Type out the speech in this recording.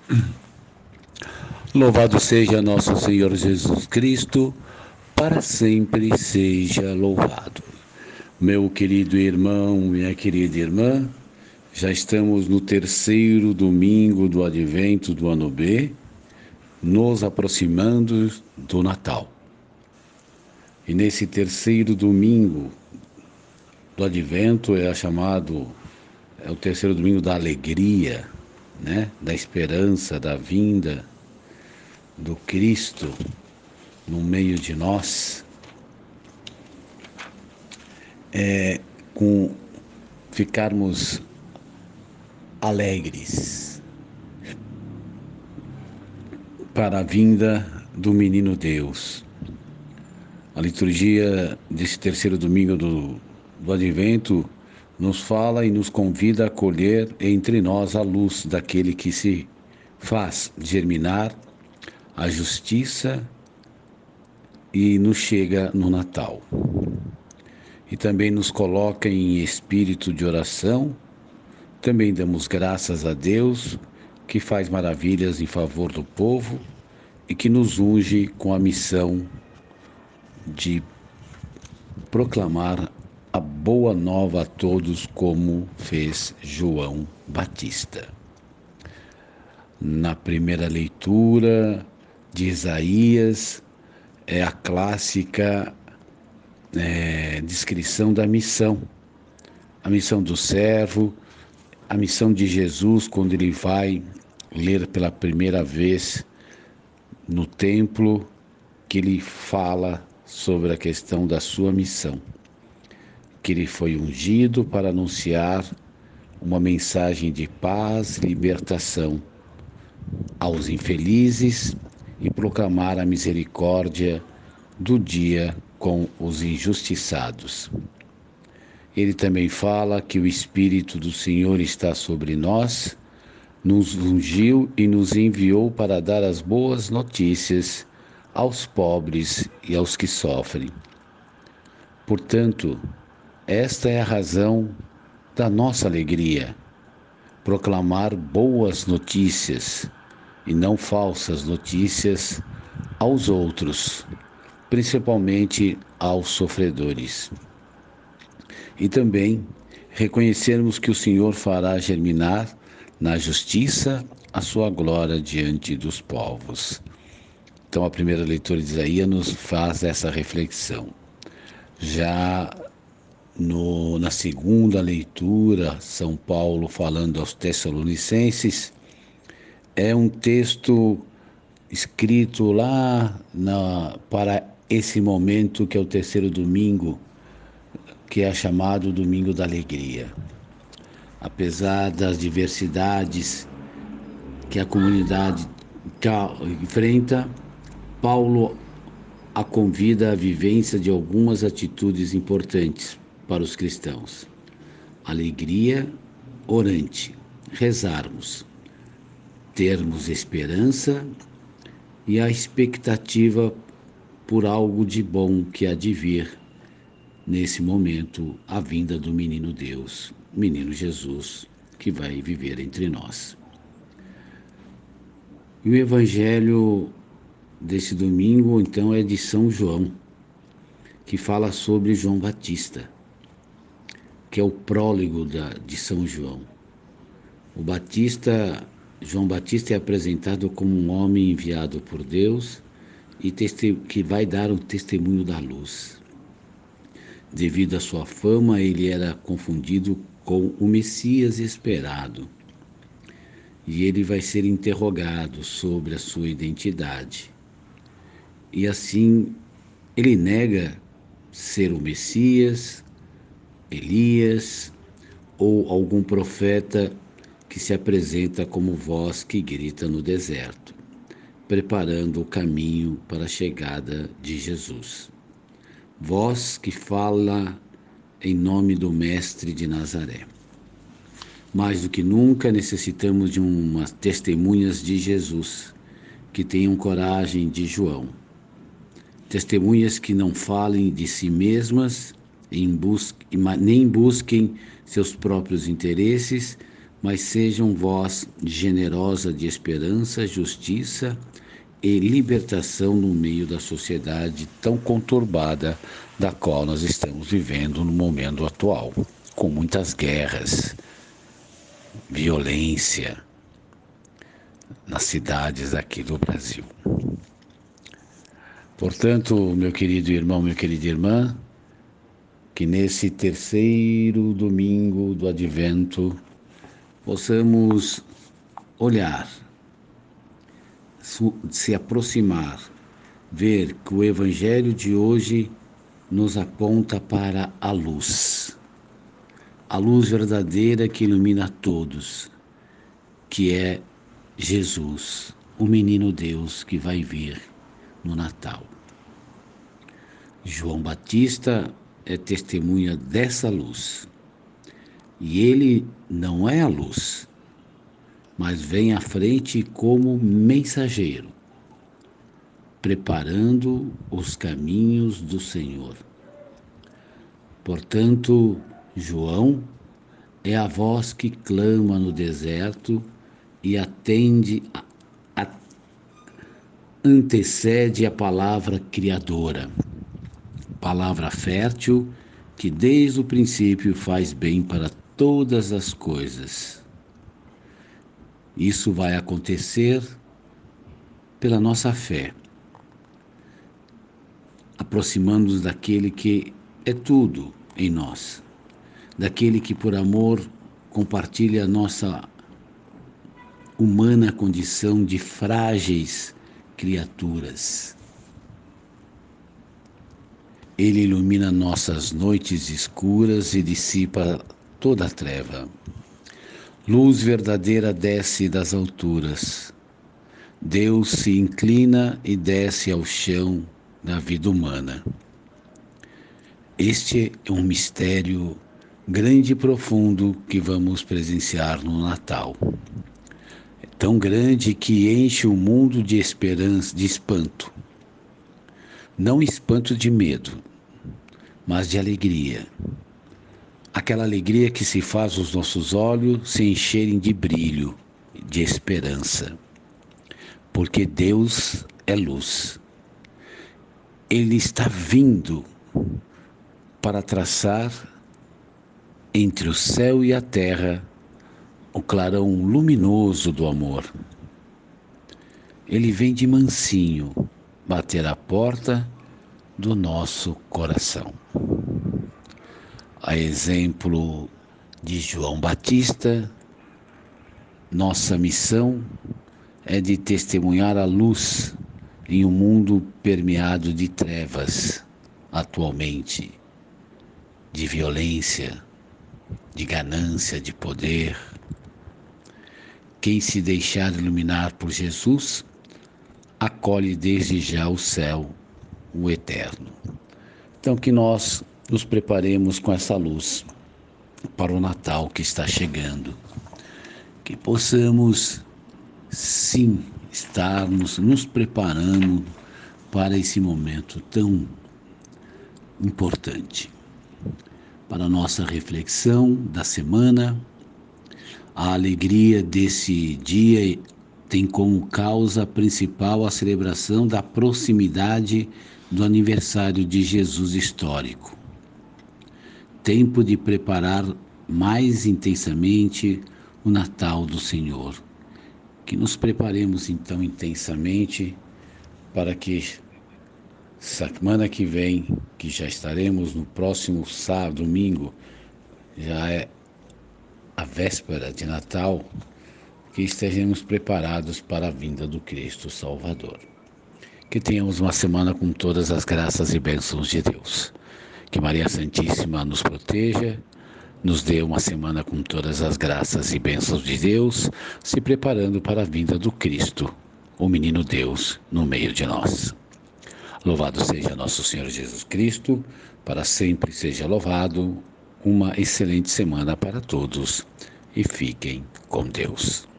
Louvado seja nosso Senhor Jesus Cristo, para sempre seja louvado. Meu querido irmão, minha querida irmã, já estamos no terceiro domingo do Advento do ano B, nos aproximando do Natal. E nesse terceiro domingo do Advento é o terceiro domingo da alegria, né? Da esperança, da vinda do Cristo no meio de nós, com ficarmos alegres para a vinda do menino Deus. A liturgia desse terceiro domingo do Advento nos fala e nos convida a acolher entre nós a luz daquele que se faz germinar a justiça e nos chega no Natal. E também nos coloca em espírito de oração. Também damos graças a Deus, que faz maravilhas em favor do povo e que nos unge com a missão de proclamar a boa nova a todos, como fez João Batista. Na primeira leitura de Isaías, é a clássica descrição da missão, a missão do servo, a missão de Jesus quando ele vai ler pela primeira vez no templo, que ele fala sobre a questão da sua missão, que ele foi ungido para anunciar uma mensagem de paz e libertação aos infelizes e proclamar a misericórdia do dia com os injustiçados. Ele também fala que o Espírito do Senhor está sobre nós, nos ungiu e nos enviou para dar as boas notícias aos pobres e aos que sofrem. Portanto, esta é a razão da nossa alegria, proclamar boas notícias e não falsas notícias aos outros, principalmente aos sofredores. E também reconhecermos que o Senhor fará germinar na justiça a sua glória diante dos povos. Então a primeira leitura de Isaías nos faz essa reflexão. Já na segunda leitura, São Paulo falando aos Tessalonicenses, é um texto escrito lá para esse momento que é o terceiro domingo, que é chamado Domingo da Alegria. Apesar das diversidades que a comunidade enfrenta, Paulo a convida à vivência de algumas atitudes importantes para os cristãos. Alegria orante, rezarmos, termos esperança e a expectativa por algo de bom que há de vir nesse momento, a vinda do menino Deus, menino Jesus, que vai viver entre nós. E o evangelho desse domingo, então, é de São João, que fala sobre João Batista, que é o prólogo de São João. João Batista é apresentado como um homem enviado por Deus e que vai dar o testemunho da luz. Devido à sua fama, ele era confundido com o Messias esperado. E ele vai ser interrogado sobre a sua identidade. E assim, ele nega ser o Messias, Elias ou algum profeta que se apresenta como voz que grita no deserto, preparando o caminho para a chegada de Jesus. Voz que fala em nome do Mestre de Nazaré. Mais do que nunca necessitamos de umas testemunhas de Jesus, que tenham coragem de João. Testemunhas que não falem de si mesmas, nem busquem seus próprios interesses, mas sejam voz generosa de esperança, justiça e libertação no meio da sociedade tão conturbada da qual nós estamos vivendo no momento atual, com muitas guerras, violência nas cidades aqui do Brasil. Portanto, meu querido irmão, minha querida irmã, que nesse terceiro domingo do Advento possamos olhar, se aproximar, ver que o Evangelho de hoje nos aponta para a luz verdadeira que ilumina todos, que é Jesus, o menino Deus que vai vir no Natal. João Batista é testemunha dessa luz. E ele não é a luz, mas vem à frente como mensageiro, preparando os caminhos do Senhor. Portanto, João é a voz que clama no deserto e antecede a palavra criadora, palavra fértil que desde o princípio faz bem para todas as coisas. Isso vai acontecer pela nossa fé, aproximando-nos daquele que é tudo em nós, daquele que por amor compartilha a nossa humana condição de frágeis criaturas. Ele ilumina nossas noites escuras e dissipa toda a treva. Luz verdadeira desce das alturas. Deus se inclina e desce ao chão da vida humana. Este é um mistério grande e profundo que vamos presenciar no Natal. É tão grande que enche o mundo de esperança, de espanto. Não espanto de medo, mas de alegria. Aquela alegria que se faz os nossos olhos se encherem de brilho, de esperança. Porque Deus é luz. Ele está vindo para traçar entre o céu e a terra o clarão luminoso do amor. Ele vem de mansinho bater a porta do nosso coração. A exemplo de João Batista, nossa missão é de testemunhar a luz em um mundo permeado de trevas atualmente, de violência, de ganância, de poder. Quem se deixar iluminar por Jesus, acolhe desde já o céu, o eterno. Então que nós nos preparemos com essa luz para o Natal que está chegando. Que possamos, sim, estarmos nos preparando para esse momento tão importante. Para a nossa reflexão da semana, a alegria desse dia tem como causa principal a celebração da proximidade do aniversário de Jesus histórico. Tempo de preparar mais intensamente o Natal do Senhor. Que nos preparemos então intensamente para que semana que vem, que já estaremos no próximo sábado, domingo, já é a véspera de Natal, que estejamos preparados para a vinda do Cristo Salvador. Que tenhamos uma semana com todas as graças e bênçãos de Deus. Que Maria Santíssima nos proteja, nos dê uma semana com todas as graças e bênçãos de Deus, se preparando para a vinda do Cristo, o menino Deus, no meio de nós. Louvado seja nosso Senhor Jesus Cristo, para sempre seja louvado. Uma excelente semana para todos e fiquem com Deus.